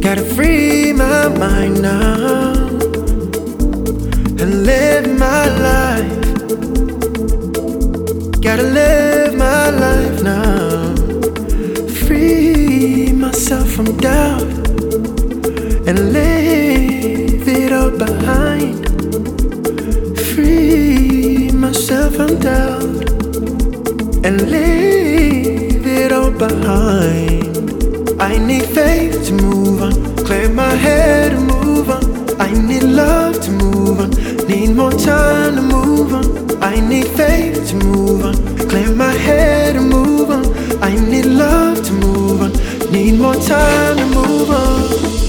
Gotta free my mind now and live my life. Gotta live my life now. Free myself from doubt and leave it all behind. Free myself from doubt and leave it all behind. I need faith to move on, clear my head and move on. I need love to move on, need more time to move on. I need faith to move on, clear my head and move on. I need love to move on, need more time to move on.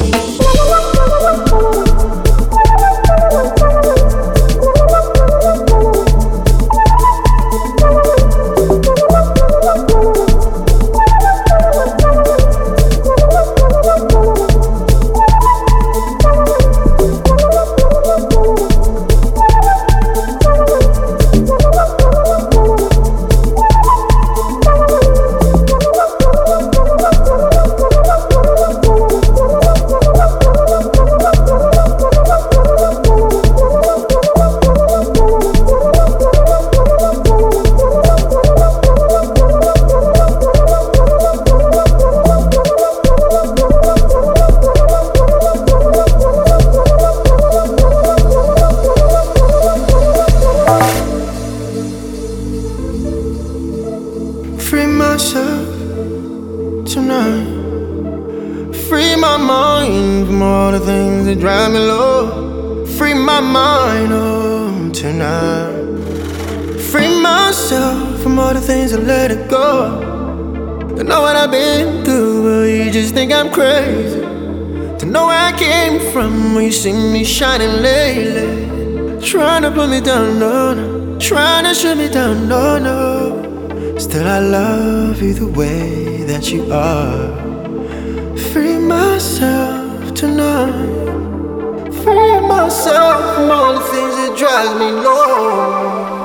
Free myself tonight. Free my mind from all the things that drive me low. Free my mind, oh, tonight. Free myself from all the things that let it go. To know what I've been through, but you just think I'm crazy. To know where I came from when you see me shining lately. Trying to put me down, no, no. Trying to shut me down, no, no. Still I love you the way that you are. Free myself tonight. Free myself from all the things that drive me low.